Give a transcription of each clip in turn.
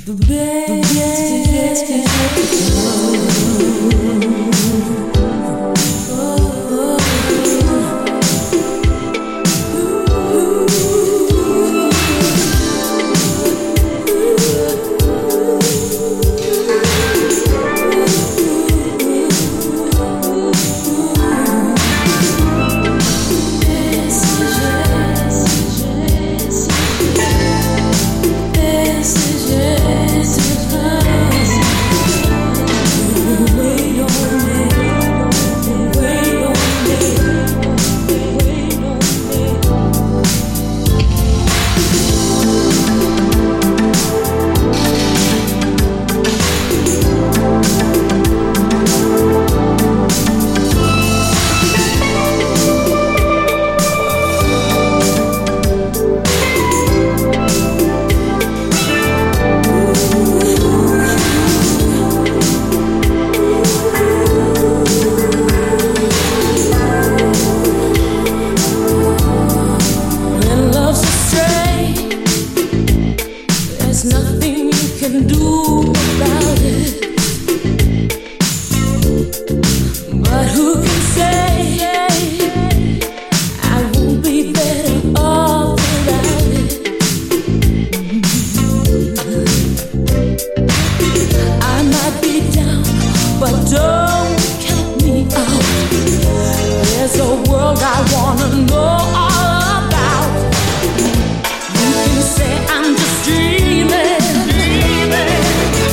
Say I'm just dreaming.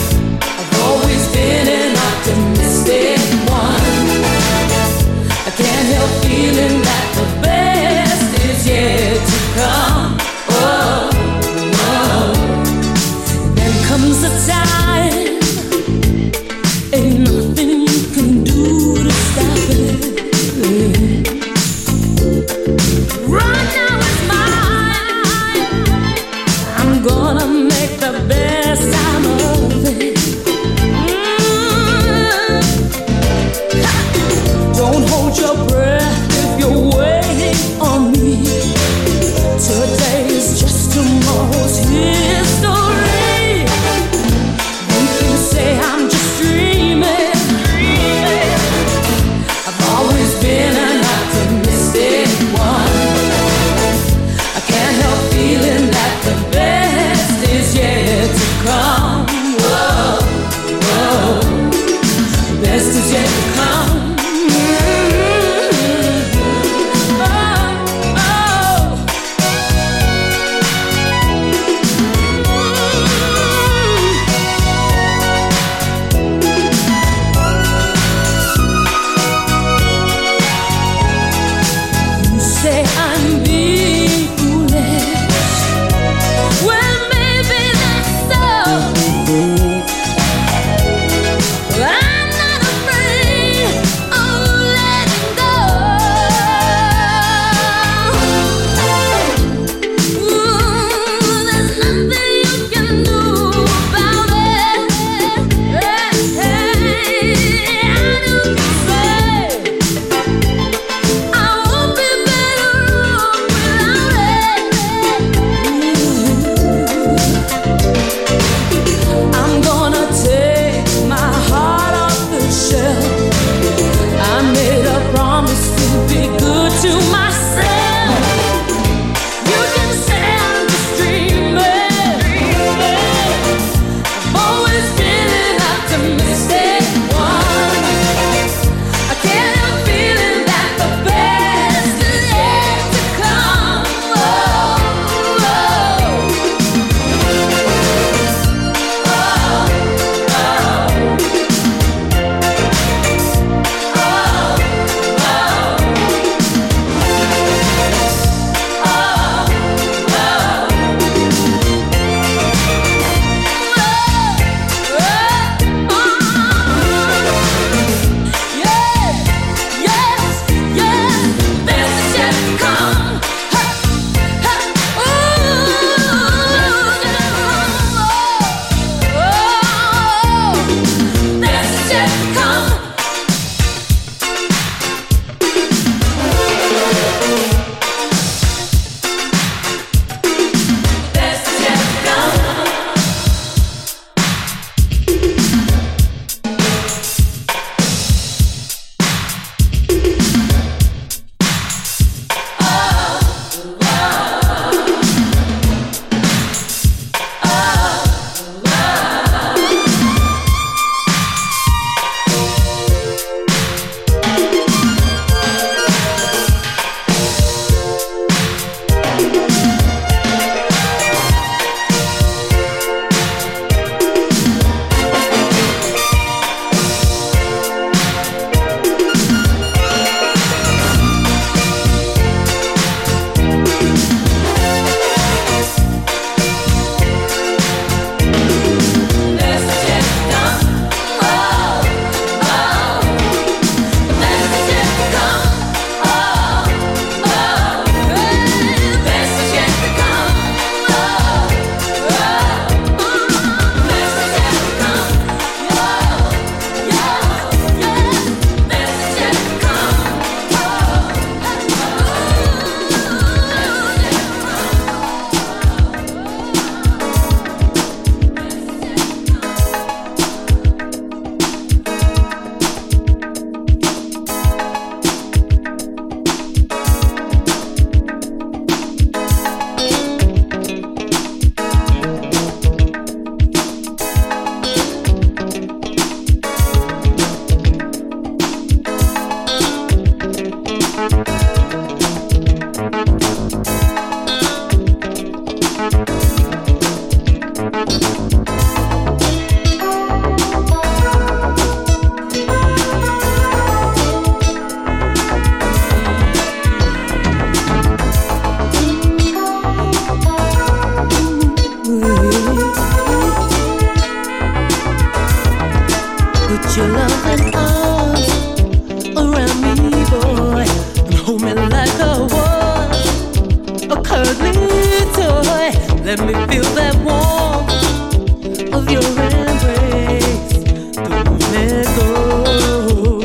Put your loving arms around me, boy, and hold me like I was a cuddly toy. Let me feel that warmth of your embrace. Don't let go.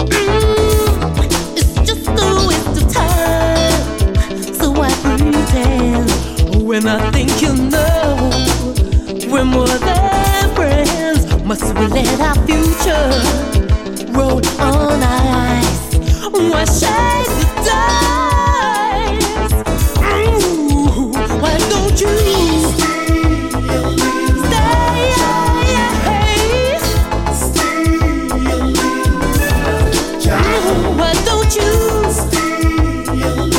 It's just a waste of time, so I pretend when I think you know we're more than friends. Must we let our future roll on ice? Why shake the dice? Ooh, why don't you stay? Why don't you stay?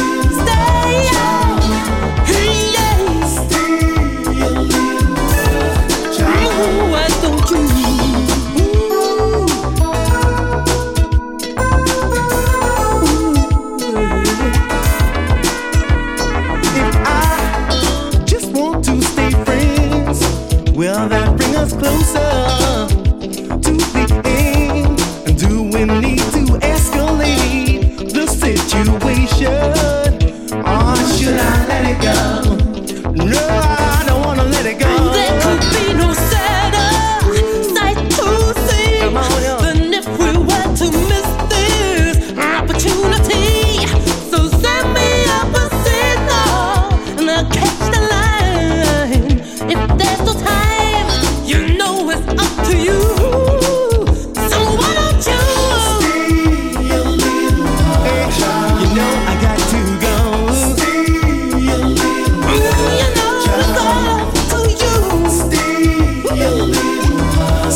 Why don't you? Will that bring us closer to the end? And do we need to escalate the situation? Or should I let it go? No, I don't wanna let it go. There could be no sadder sight to see than if we were to miss this opportunity. So send me up a signal and I'll catch the line. If there's no time, you know it's up to you. So why don't you stay a little more? You know I got to go. Stay a little more. You know it's all up to you. Stay a little more.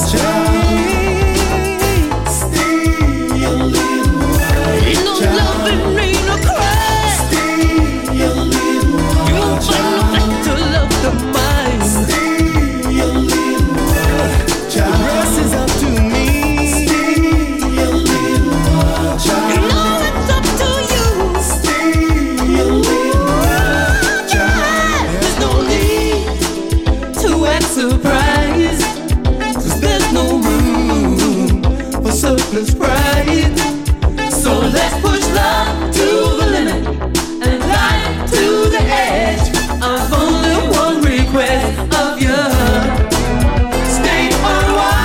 Stay a little more. Ain't no loving, ain't no cry. Stay a little more. You won't find no better love than mine. Stay a little more. The rest is up to me. Stay a little more. You know it's up to you. Stay a little more. There's no need to act surprised, 'cause there's no room for surplus pride. So let's push love to the limit and climb to the edge. I've only one request of you. Stay a while.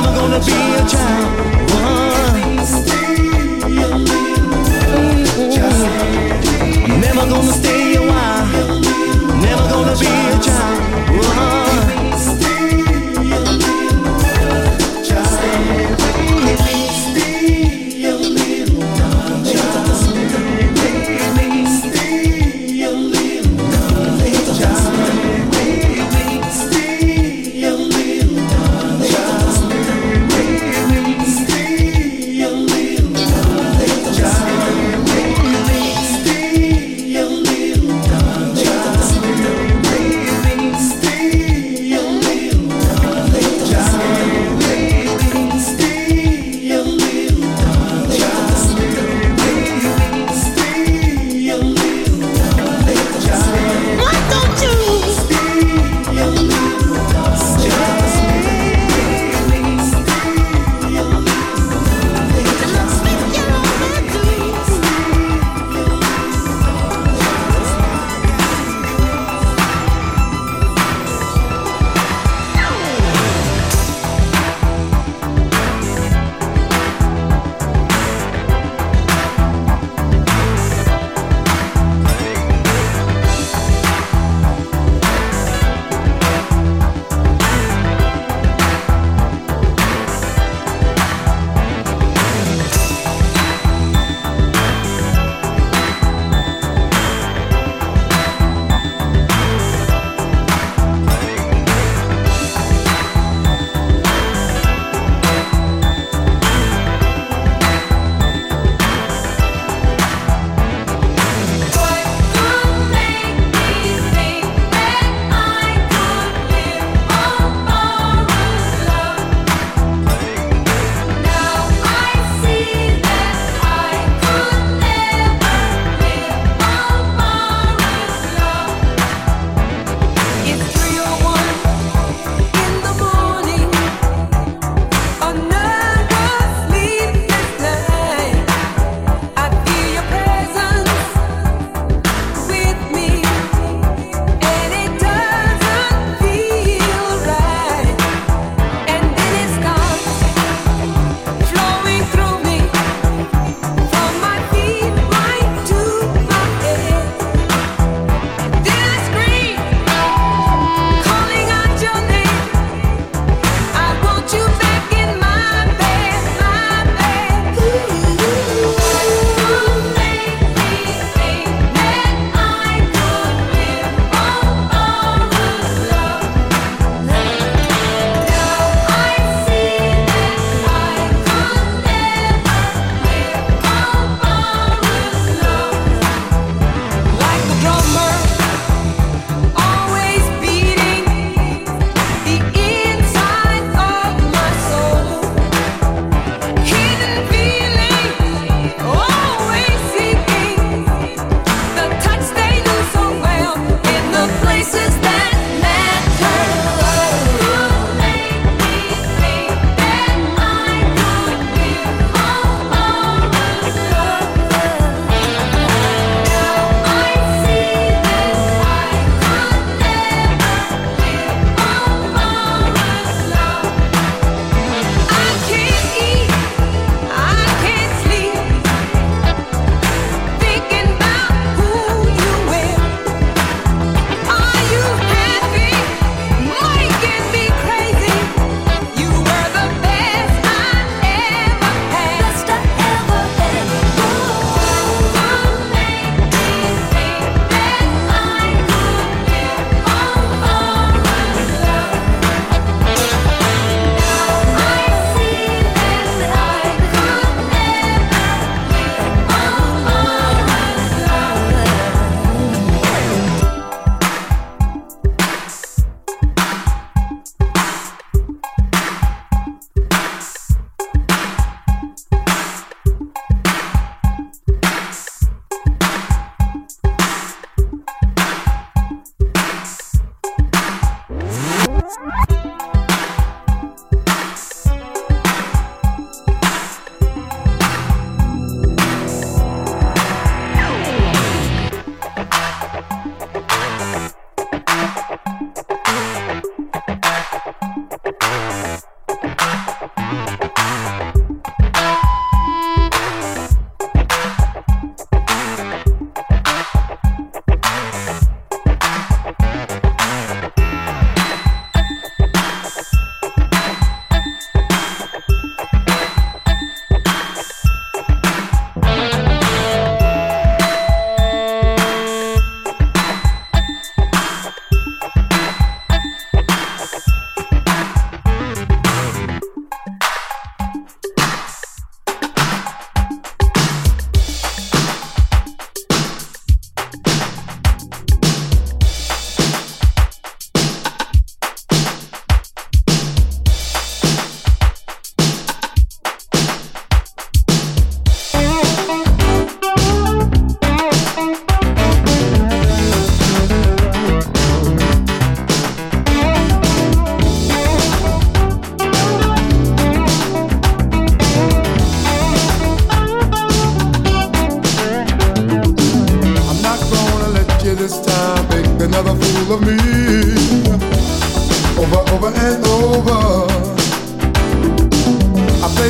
Never gonna be a child. I'm never gonna stay a while. Never gonna be a child. Little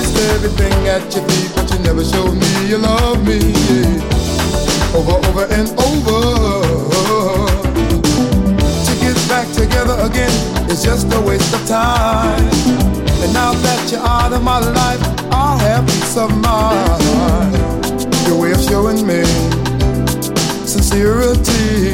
placed everything at your feet, but you never showed me you love me. Yeah. Over and over. To get back together again is just a waste of time. And now that you're out of my life, I'll have peace of mind. Your way of showing me sincerity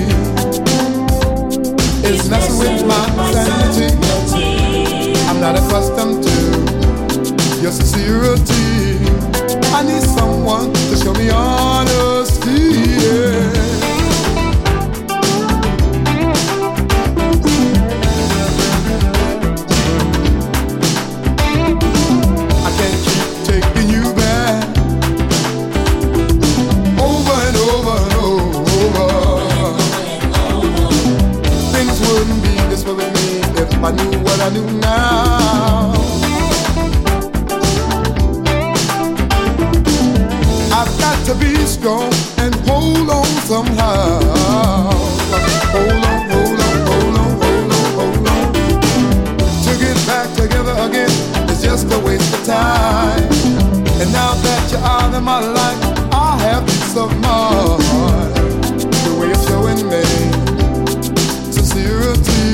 is messing with my sanity. I'm not accustomed to your sincerity. I need someone to show me honesty. Yeah. I can't keep taking you back over and over and over. Things wouldn't be this way with me if I knew what I knew now. I've got to be strong and hold on somehow. Hold on, hold on, hold on, hold on, hold on. To get back together again is just a waste of time. And now that you're out of my life, I'll have peace of mind. The way you're showing me sincerity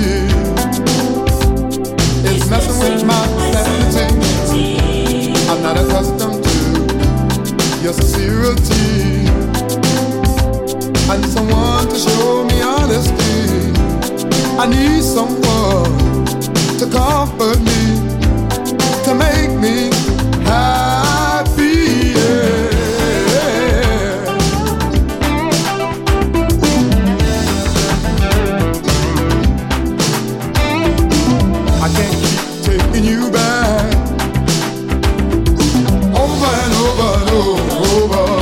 is messing with my sanity. I'm not accustomed to your sincerity. I need someone to show me honesty. I need someone to comfort me, to make me happy. Yeah. I can't keep taking you back over and over and over.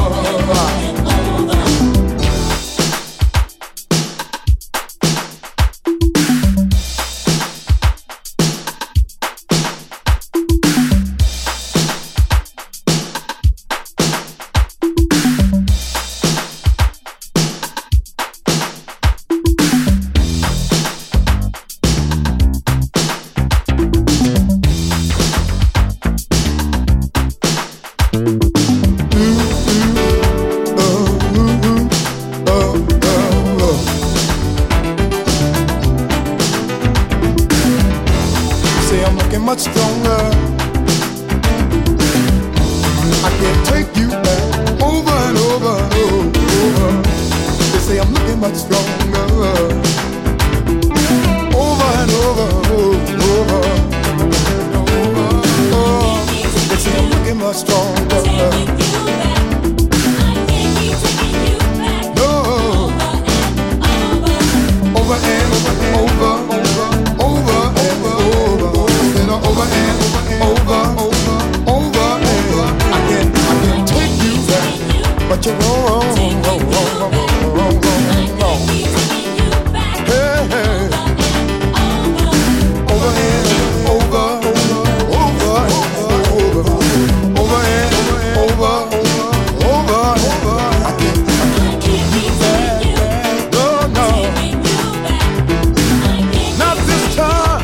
Much stronger. I can't take you back over and over and over. They say I'm looking much stronger. Over and over and over. They say I'm looking much stronger. No. Over and over. Over and over. I can't take you back, but you're wrong. Hey, hey. Over and over and over. I can't take you back. No. Not this time.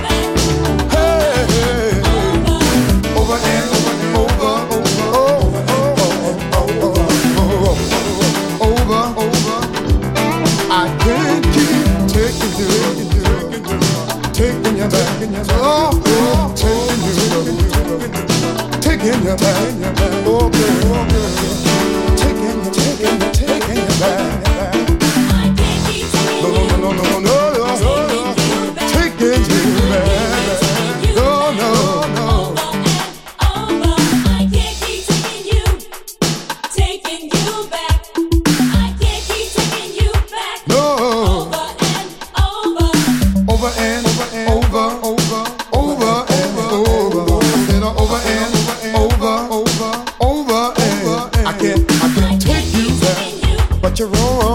Taking you back, oh girl, taking you back. No, taking you back. No. I can't keep taking you back. I can't keep taking you back. No. Over and over. I can't take you back, but you're wrong.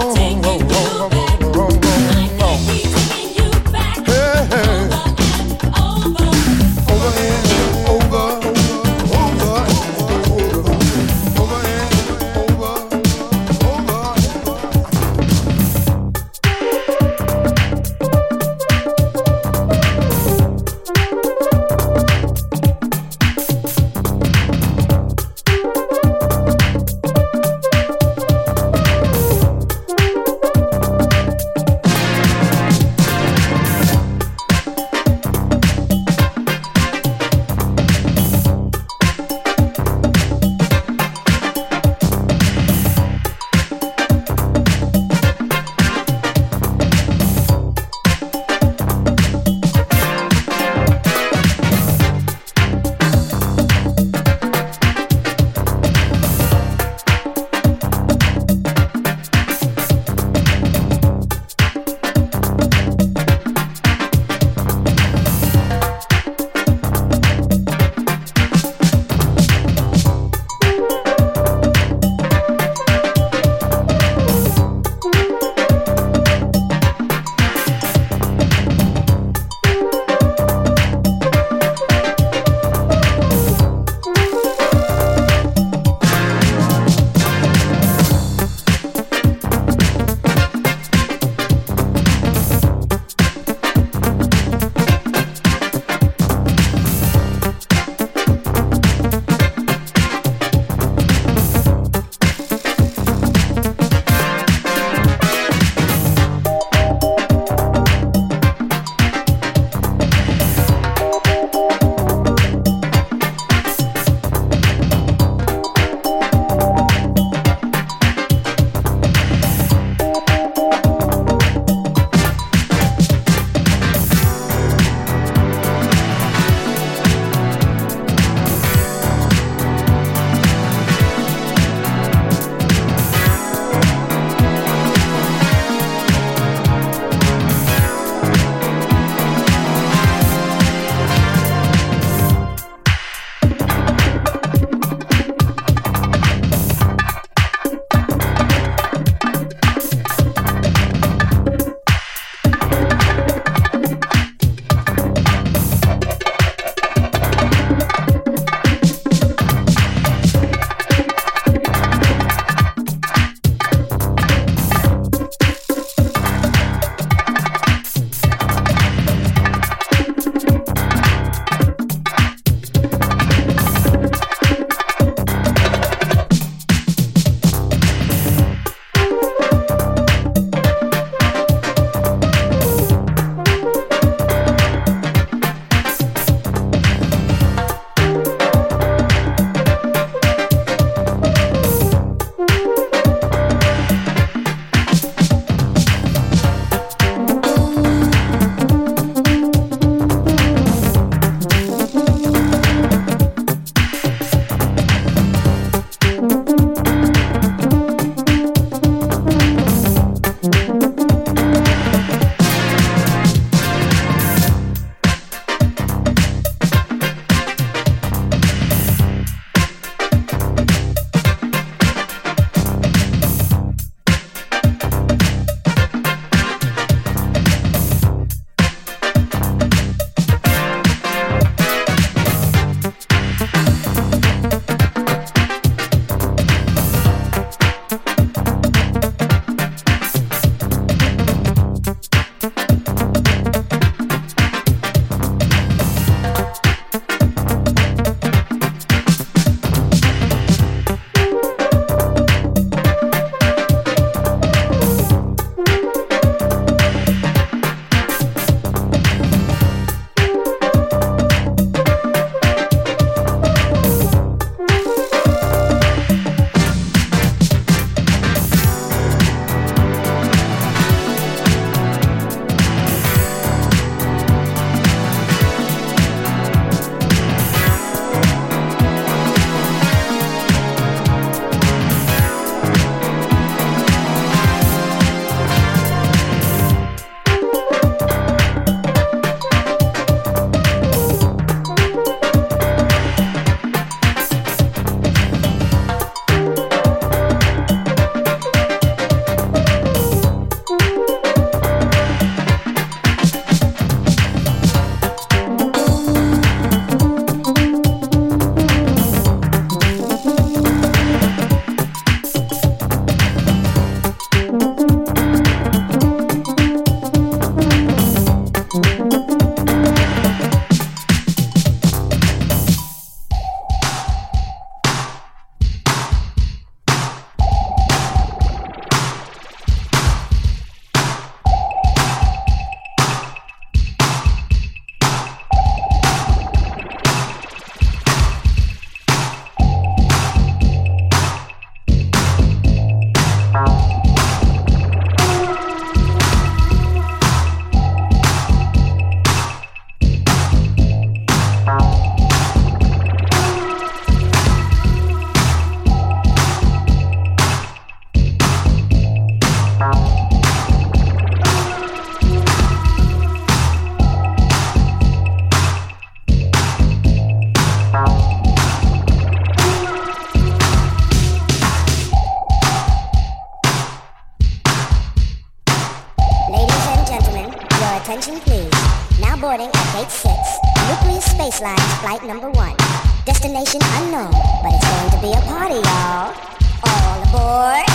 baseline is flight number 1. Destination unknown, but it's going to be a party, y'all. All aboard.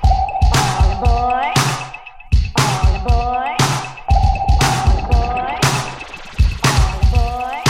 All aboard. All aboard. All aboard. All aboard.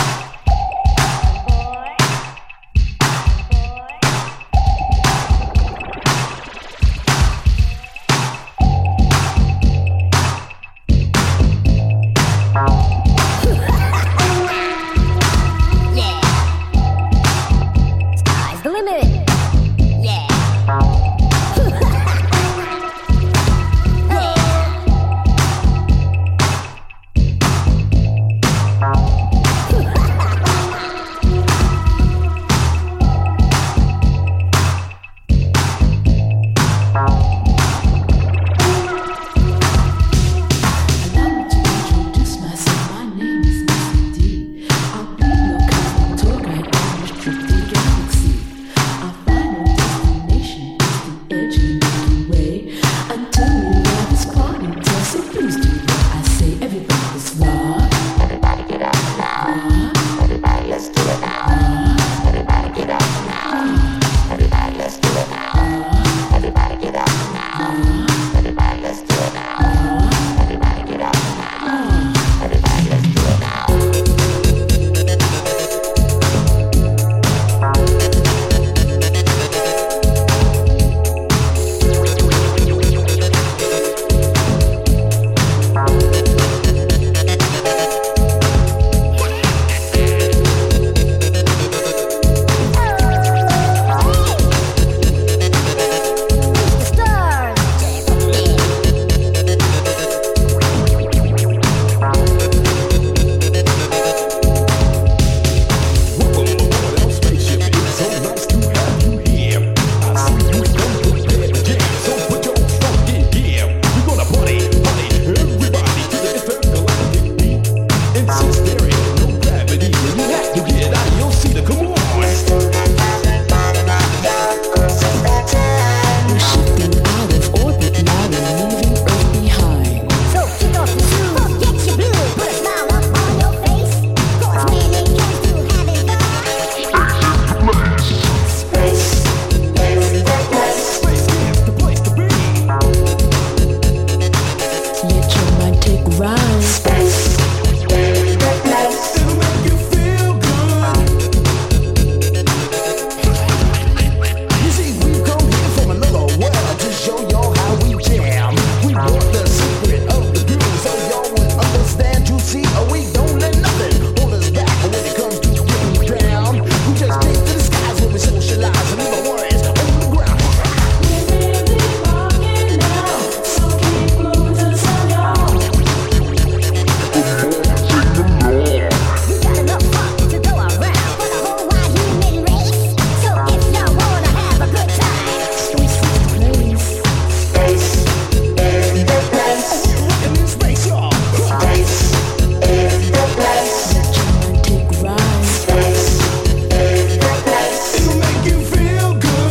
It'll make you feel good.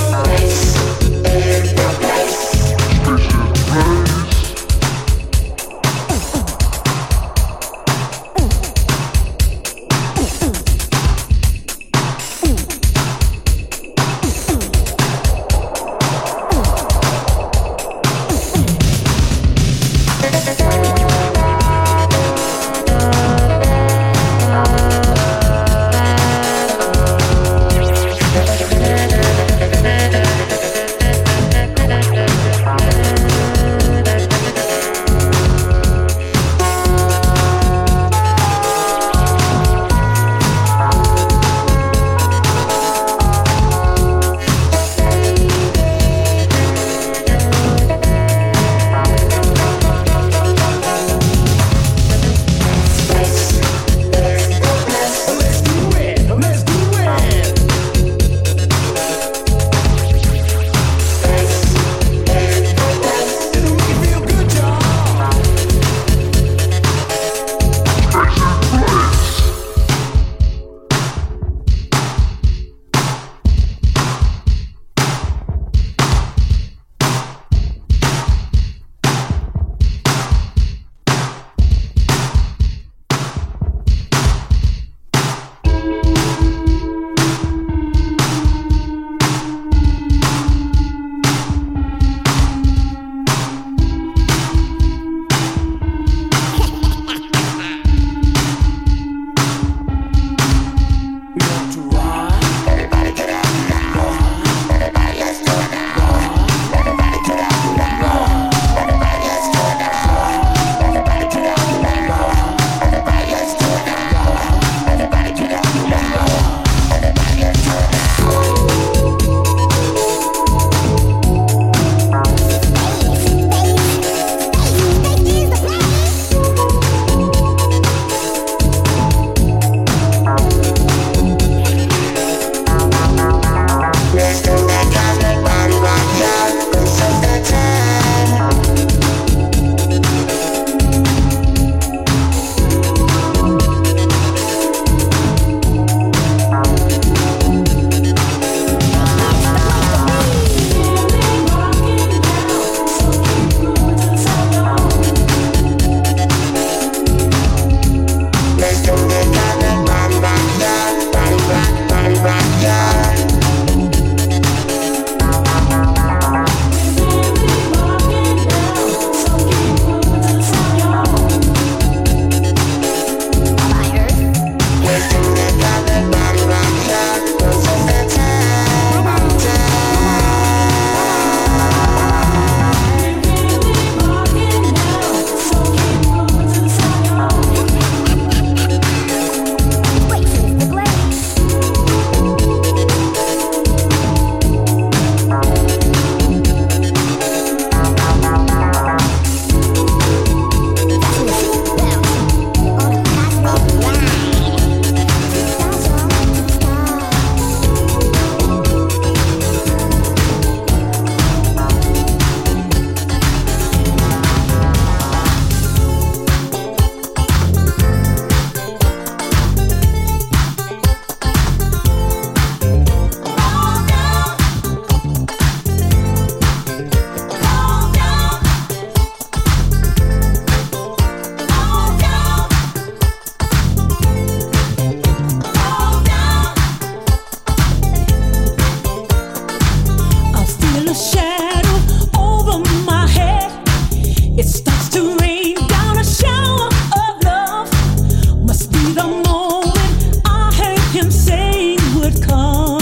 shadow over my head. It starts to rain down a shower of love. Must be the moment I heard him saying would come.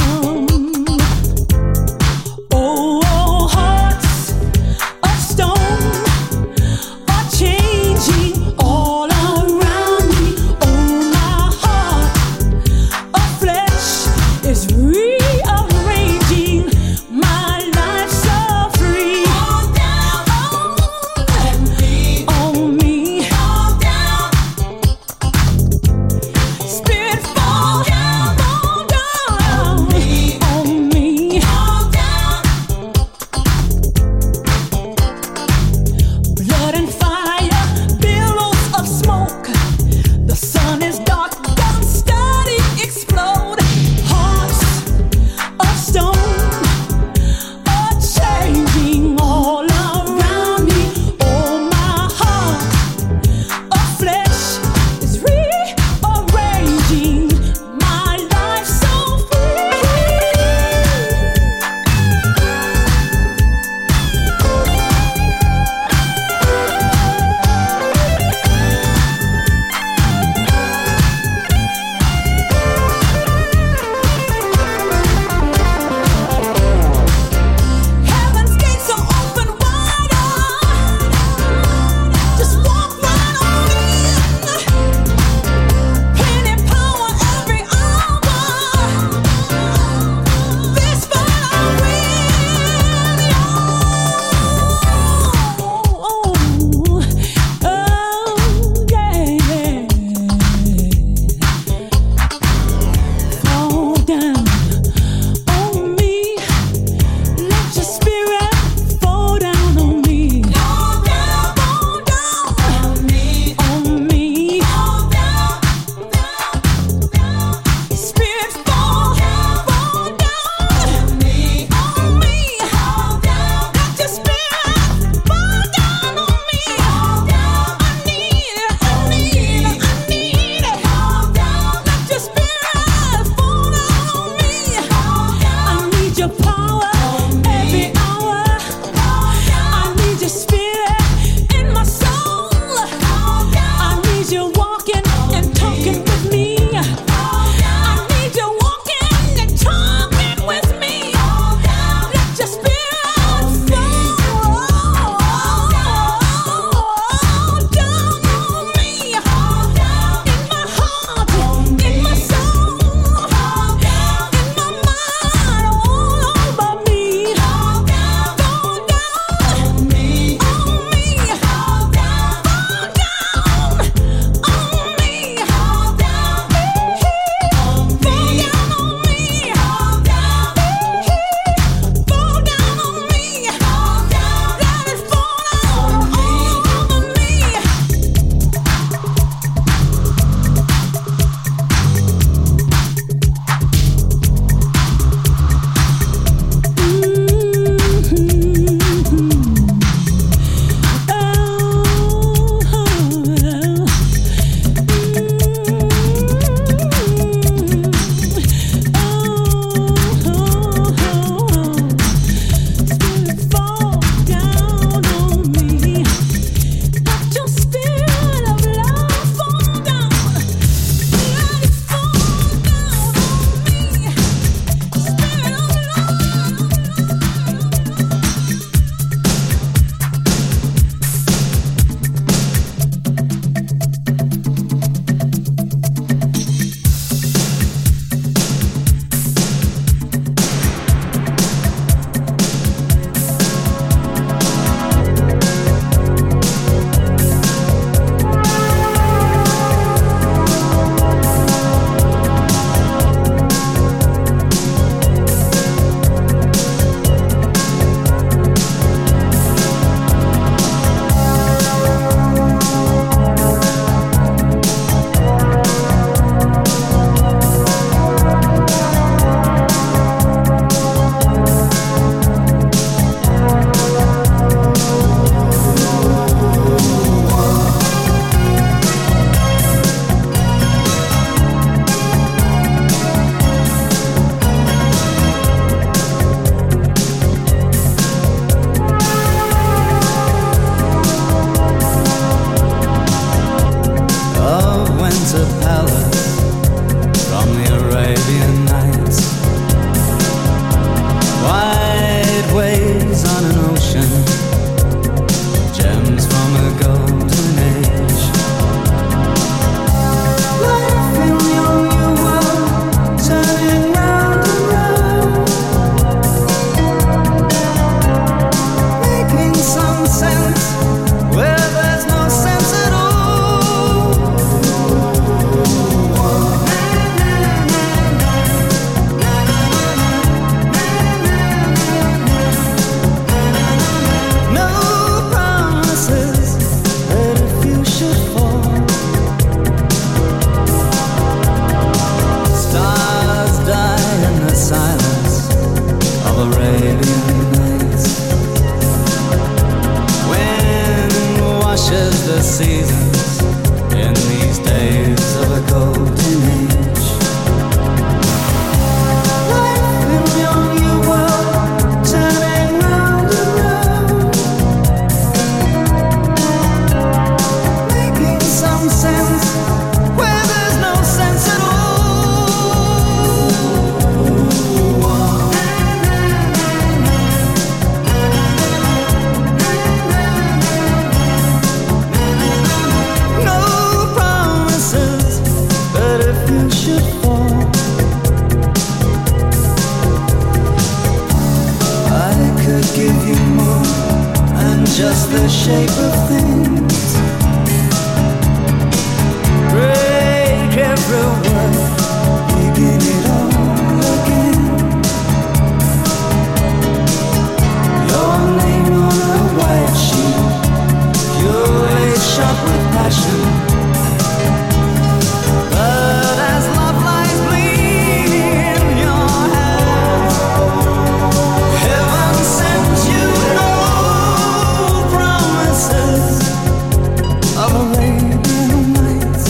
Oh, hearts of stone are changing all around me. Oh, my heart of flesh is rearranging my life so Arabian Nights. Wind washes the seasons in these days of a golden age. Life in your new world, turning round and round, making some sense where there's no sense at all. Give you more than just the shape of things. Break every word, begin it all again. Your name on a white sheet, purely shot with passion. But as love lies bleeding in your hands, heaven sends you no promises of Arabian Nights.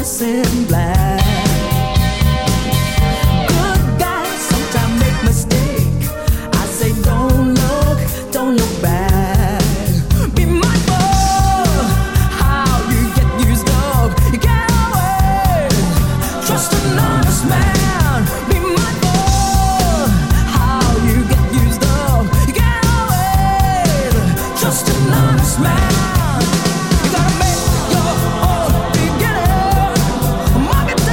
dress in black. Good guys sometimes make mistake. I say don't look back. Be mindful how you get used up. You get away. Trust an honest man. Be mindful how you get used up. You get away. Trust an honest man. You gotta make your own beginning. Mark it down.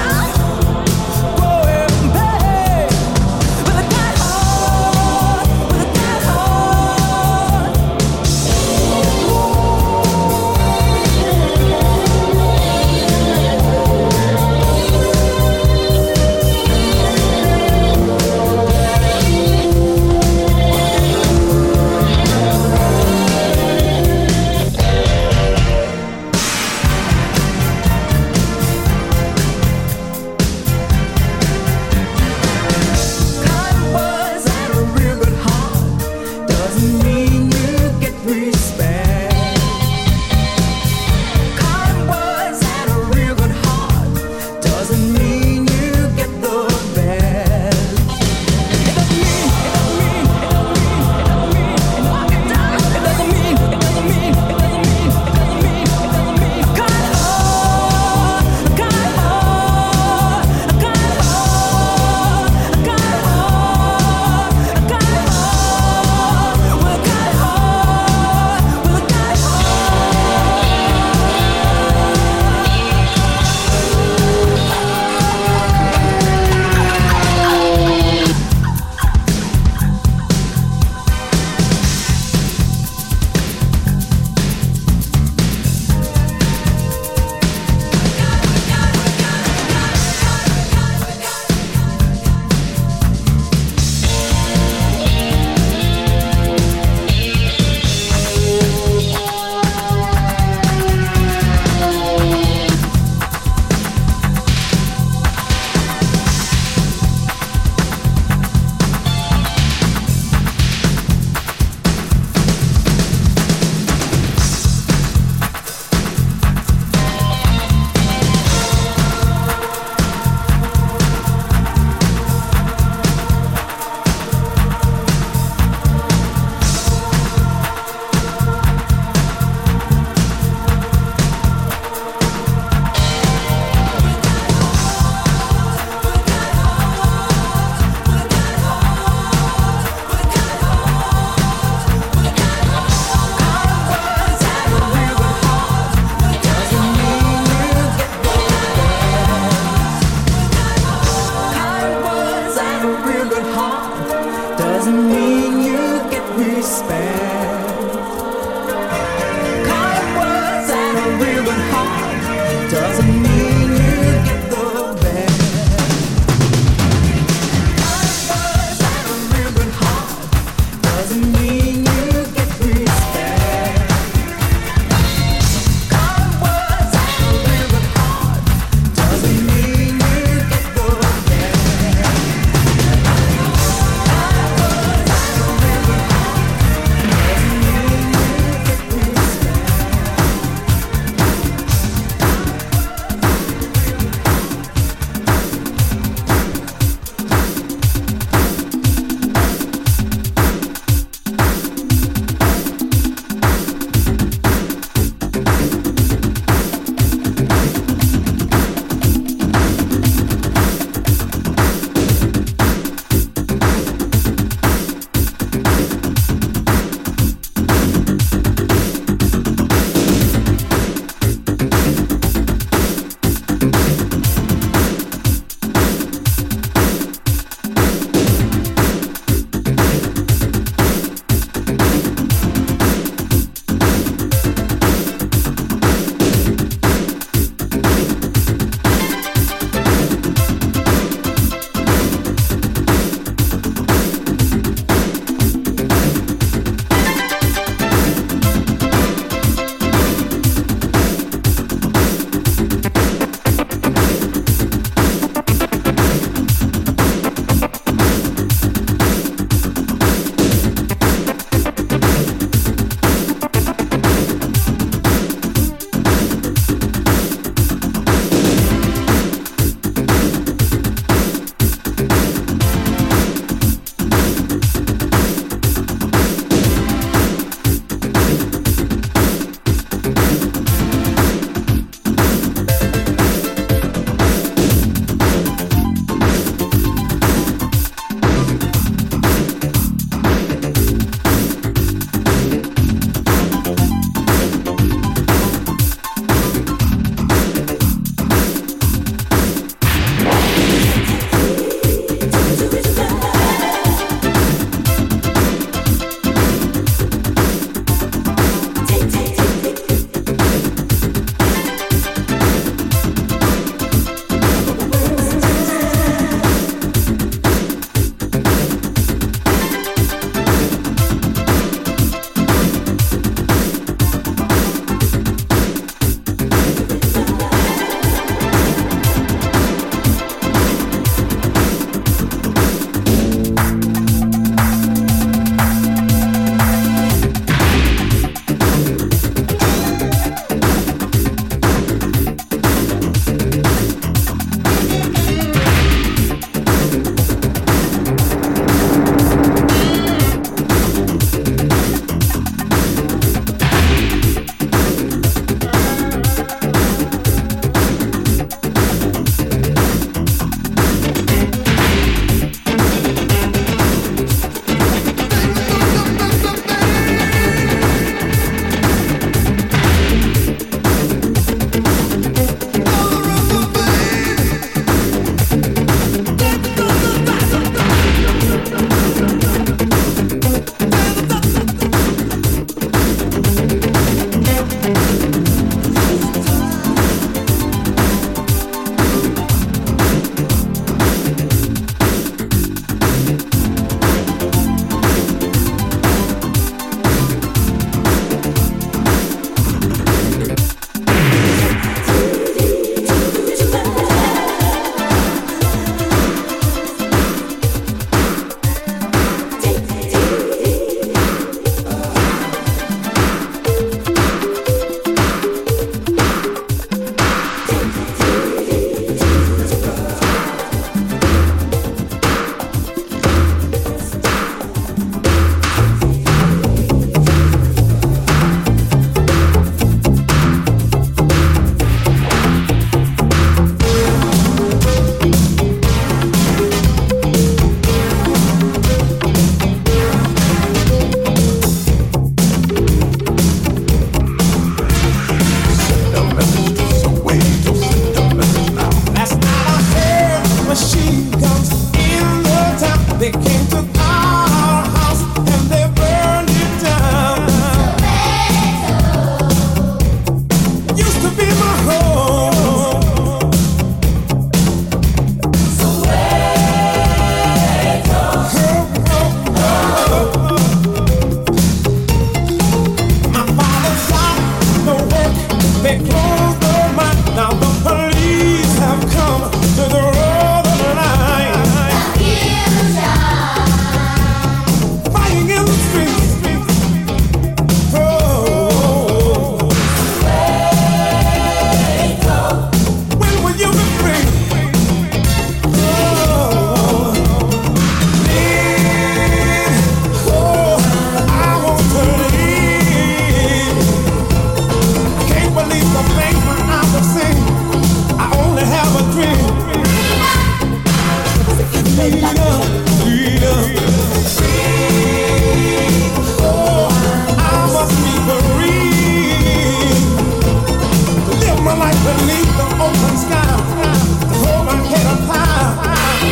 open sky to hold my head up high.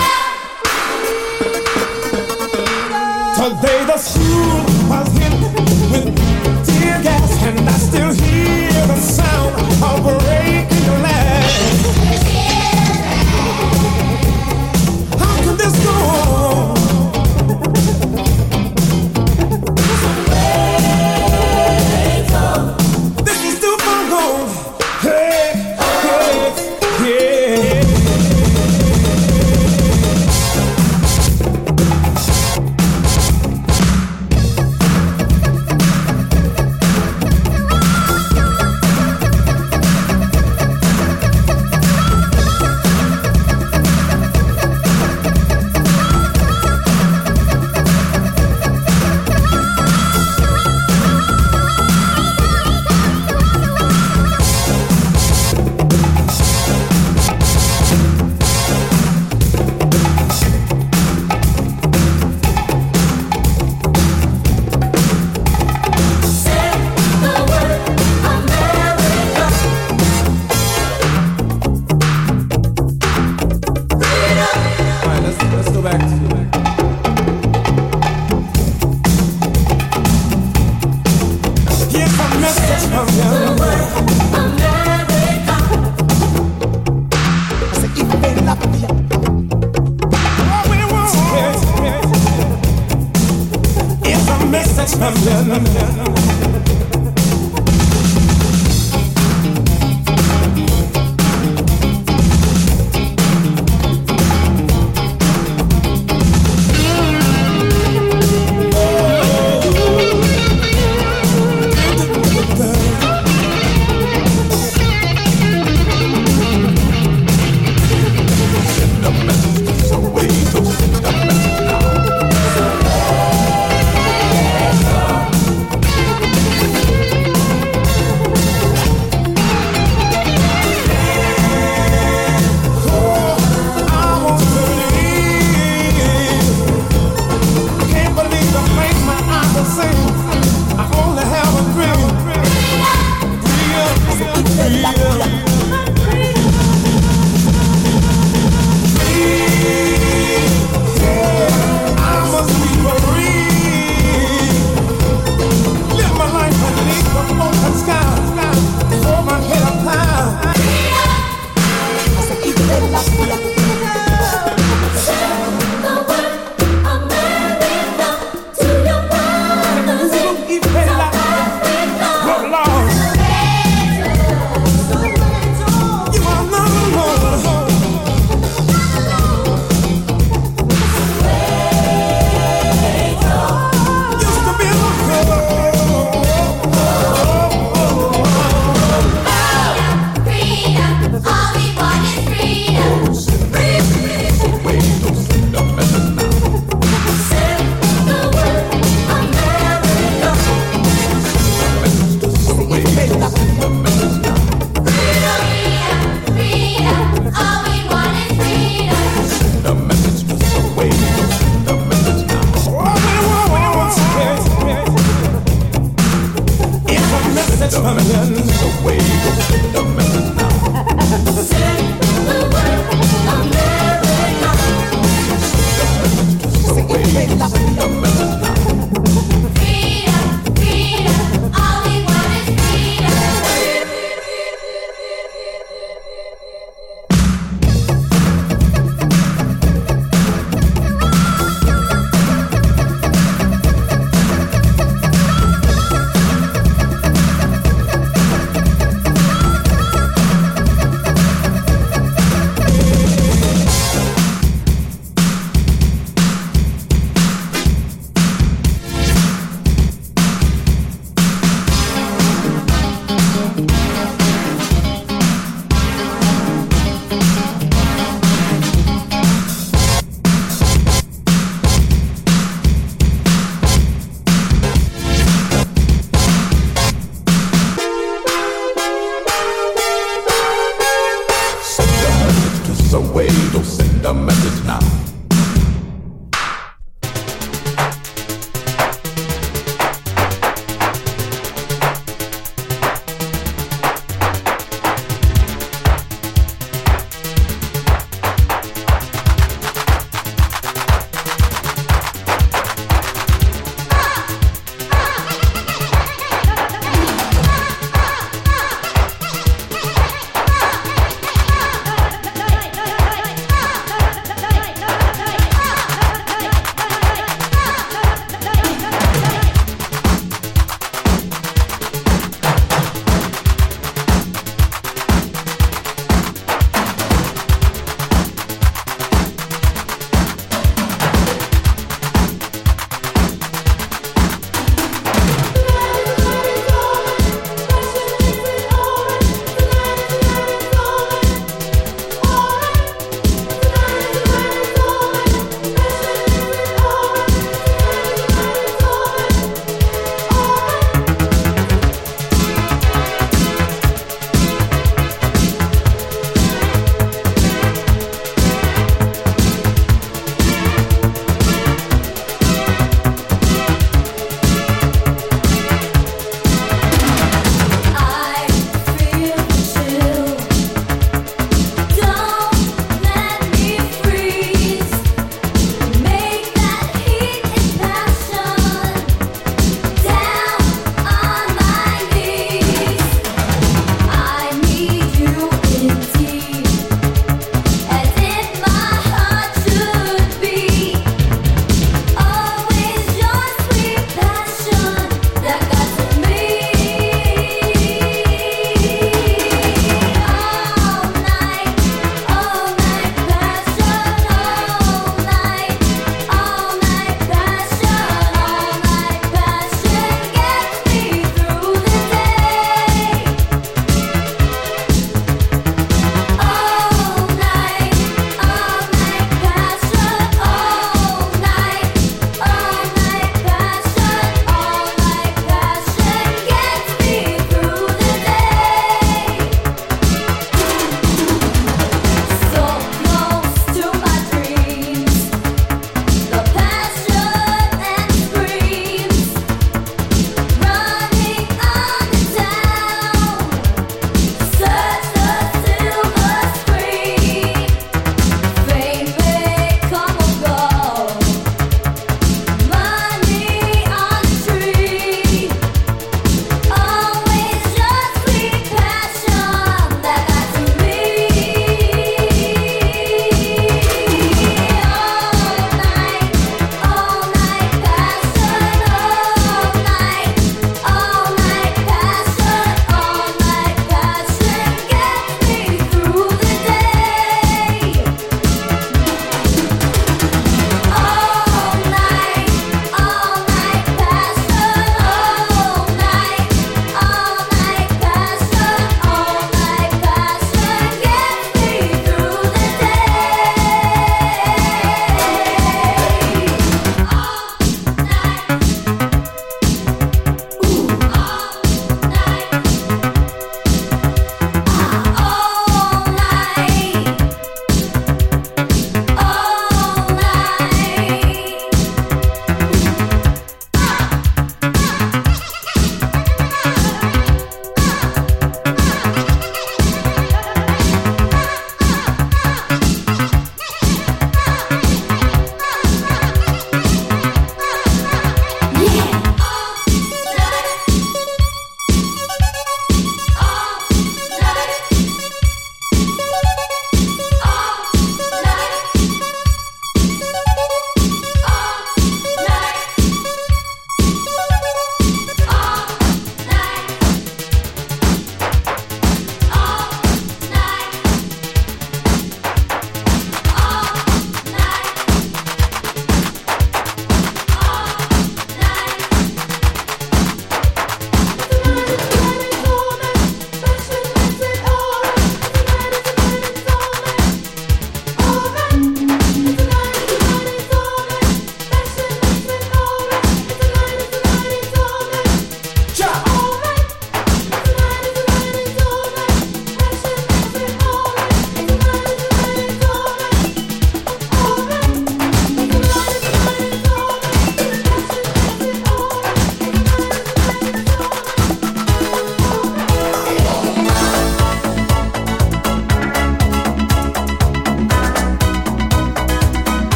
Today the school was hit with tear gas, and I still hear the sound of breaking glass. How can this go on? This is too far gone. Hey, yeah.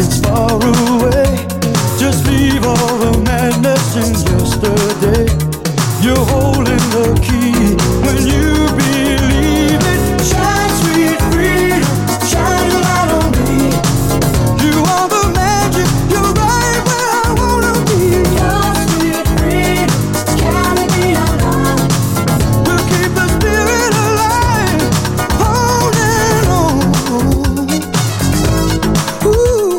it's far away. Just leave all the madness in yesterday. You're holding the key when you believe it. Shine, sweet freedom, shine your light on me. You are the magic, you're right where I wanna be. Your sweet freedom, carry me on. We'll keep the spirit alive, holding on. Ooh.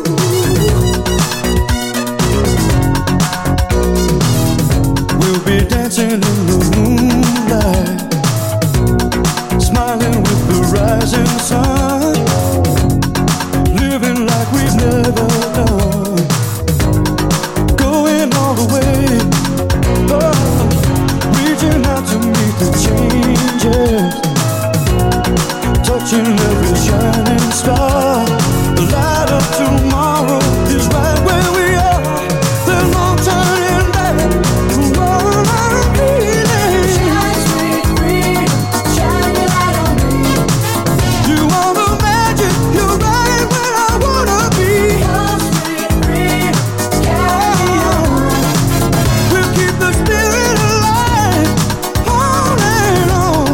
We'll be dancing in the moonlight, smiling with the rising sun, living like we've never done, going all the way, reaching out to meet the changes, touching every shining star. The light of tomorrow is right where we are. There's no turning back. Tomorrow I'm feeling. Shine, sweet freedom, shine your light on me. You are the magic, you're right where I wanna be. Your sweet freedom, carry me on. We'll keep the spirit alive, holding on.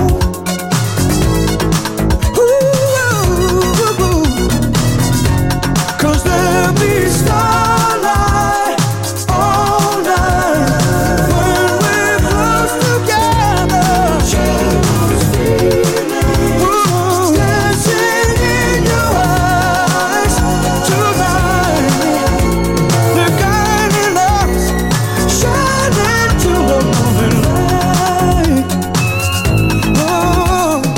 Ooh, 'cause there'll be starlight all night when we're close together. Ooh, dancing in your eyes tonight. They're guiding us, shining to the morning light. Oh.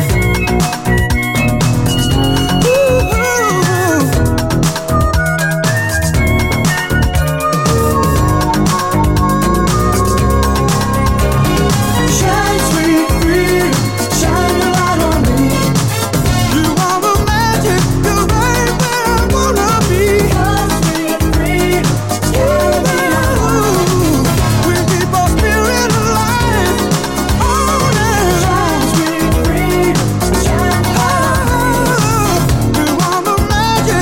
Shine, sweet freedom, shine your light on me. You are the magic, you're right where I wanna be. Your sweet freedom, carry me on. We keep our spirit alive, on and on. Sweet freedom, shine your light on me. You are the magic,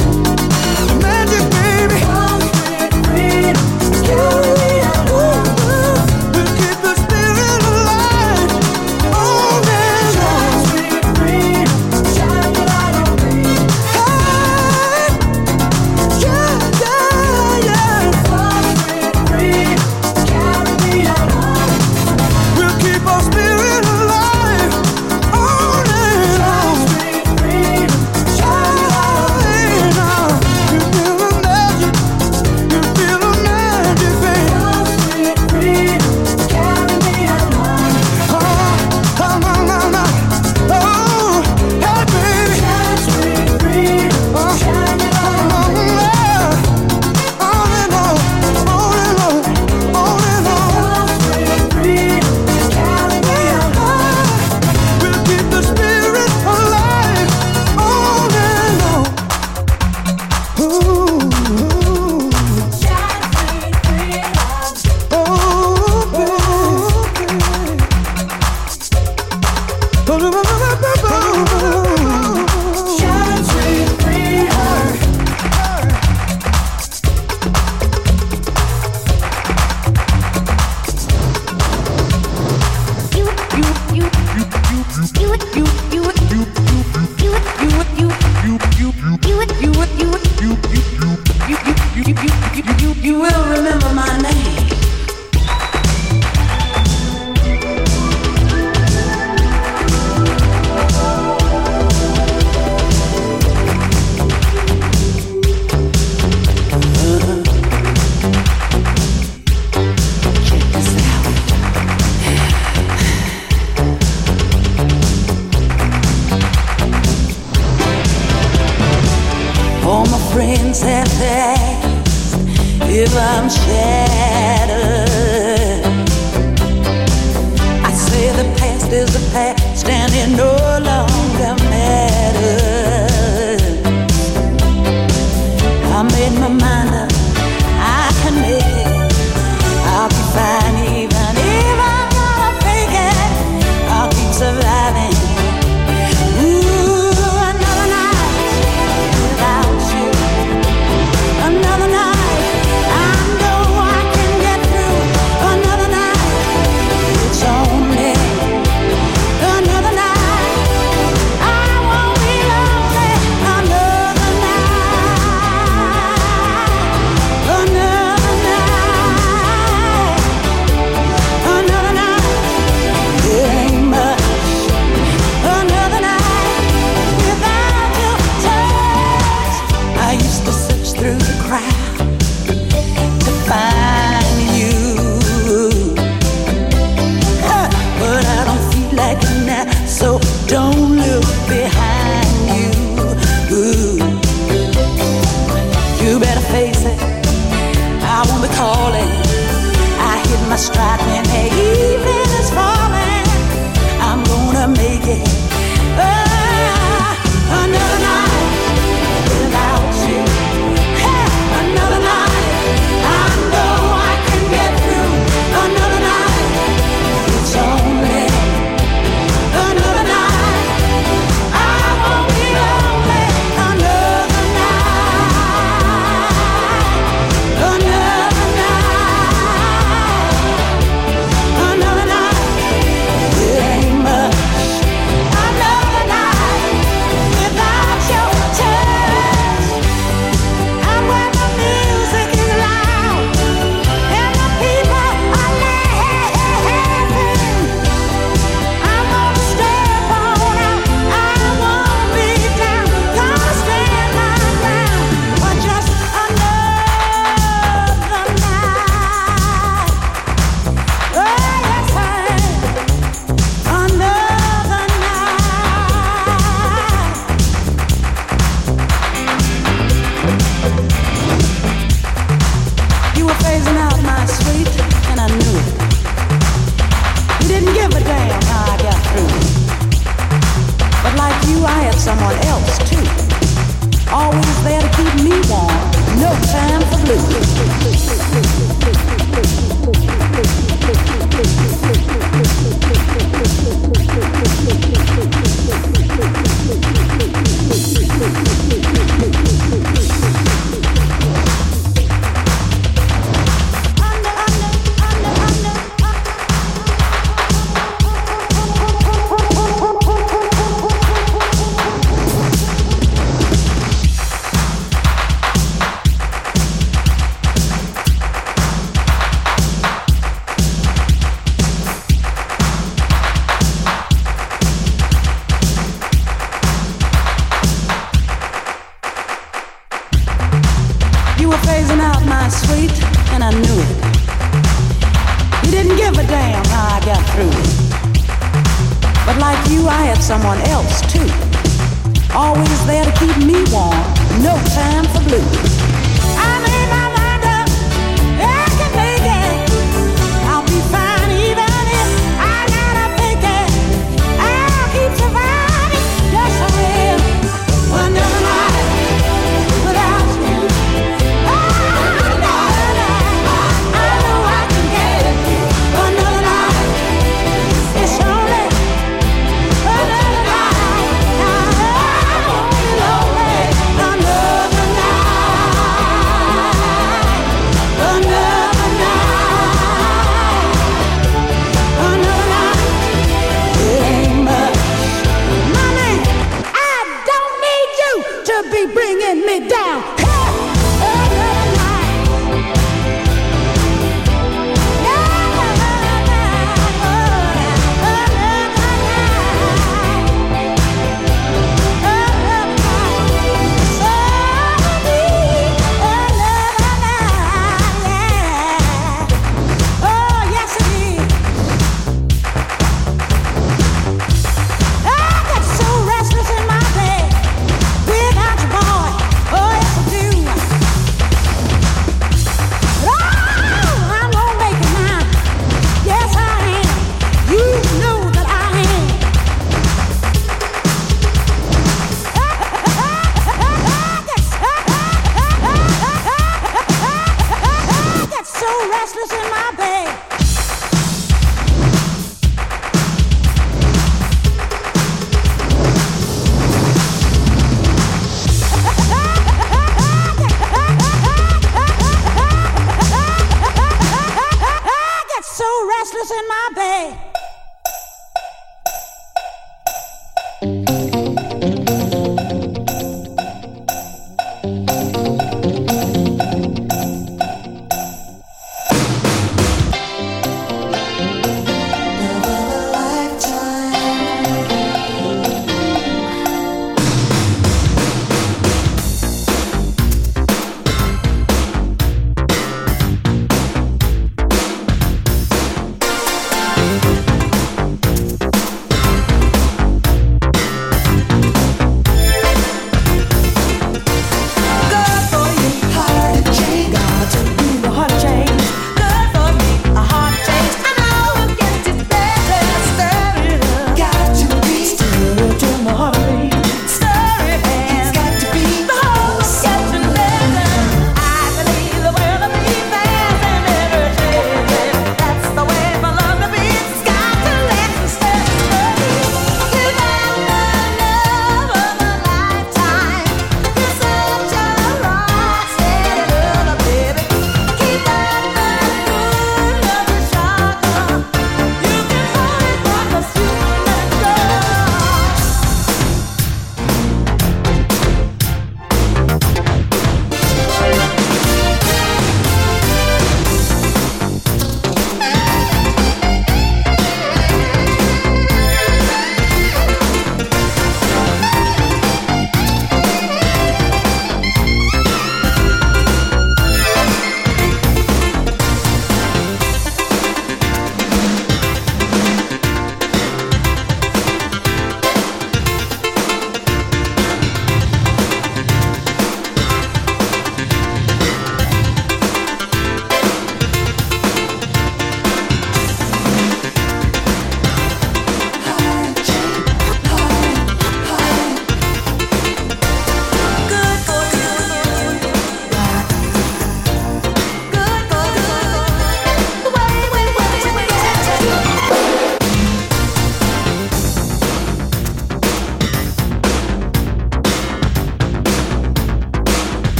baby. Your sweet freedom, carry me on. We keep the spirit alive, on and on. Sweet freedom, shine your light on me. Hey, yeah, yeah, yeah. Sweet freedom, carry me on. We'll keep our spirit alive, on and on. Sweet freedom, shine your light on. You feel the magic, you feel the magic, baby. Sweet freedom, carry me on. Oh, hey, baby. Sweet freedom, shine your light on me. On and on, on and on, on and on. Sweet freedom, carry me on. We'll keep the spirit alive, on and on. Ooh, Shine, sweet freedom. oh, baby. Shine, sweet freedom. You will remember my name. Check this out. All my friends have asked if I'm shattered. I say the past is the past and it no longer matters. I made my mind up, I can make it. I'll be fine even if I'm gonna fake it. I'll keep surviving. Ooh, another night without you. face it, I won't be calling. I hit my stride when the evening is falling. I'm gonna make it another night without you. Hey, another night. I know I can get through another night. It's only another night. I won't be lonely another night. Another night. Another night. It ain't much. Another night without your touch. And when the music is loud and the people are laughing, I'm gonna step on out. I won't be down. Gonna stand my ground for just another night. Oh, yes, I am. Another night. You were phasing out, my sweet, and I knew it. You didn't give a damn how I got through. But like you, I had someone else too. Always there to keep me warm. No time for blue. You were phasing out, my sweet, and I knew it. You didn't give a damn how I got through. But like you, I had someone else too. Always there to keep me warm. No time for blue.